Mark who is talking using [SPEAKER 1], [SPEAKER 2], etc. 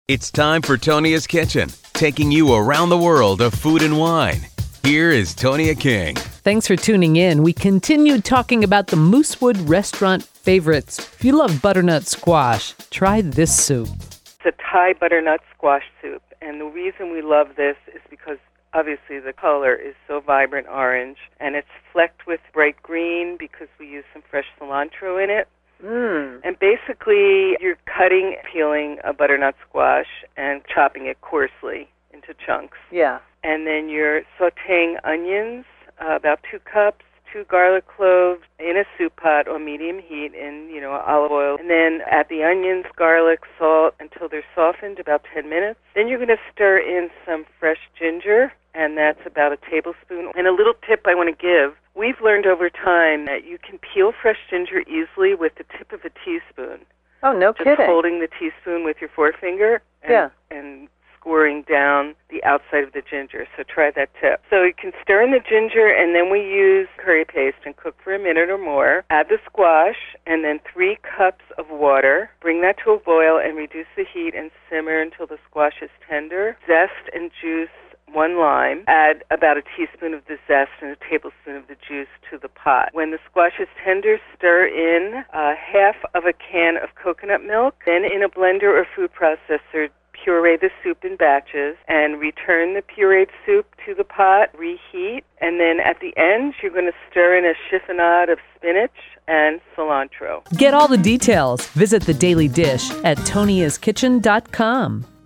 [SPEAKER 1] It's time for Tonia's Kitchen, taking you around the world of food and wine. Here is Tonia King.
[SPEAKER 2] Thanks for tuning in. We continue talking about the Moosewood restaurant favorites. If you love butternut squash, try this soup.
[SPEAKER 3] It's a Thai butternut squash soup, and the reason we love this is because obviously the color is so vibrant orange, and it's flecked with bright green because we use some fresh cilantro in it. And basically, you're peeling a butternut squash and chopping it coarsely into chunks.
[SPEAKER 4] Yeah.
[SPEAKER 3] And then you're sautéing onions, about 2 cups, 2 garlic cloves in a soup pot on medium heat in, olive oil. And then add the onions, garlic, salt until they're softened, about 10 minutes. Then you're going to stir in some fresh ginger, and that's about a tablespoon. And a little tip I want to give. We've learned over time that you can peel fresh ginger easily with the tip of a teaspoon.
[SPEAKER 4] Oh, no kidding.
[SPEAKER 3] Just holding the teaspoon with your forefinger and scoring down the outside of the ginger. So try that tip. So you can stir in the ginger, and then we use curry paste and cook for a minute or more. Add the squash, and then 3 cups of water. Bring that to a boil and reduce the heat and simmer until the squash is tender. Zest and juice 1 lime. Add about a teaspoon of the zest and a tablespoon of the juice to the pot. When the squash is tender, stir in half of a can of coconut milk. Then in a blender or food processor, puree the soup in batches and return the pureed soup to the pot, reheat, and then at the end you're going to stir in a chiffonade of spinach and cilantro.
[SPEAKER 2] Get all the details. Visit The Daily Dish at toniaskitchen.com.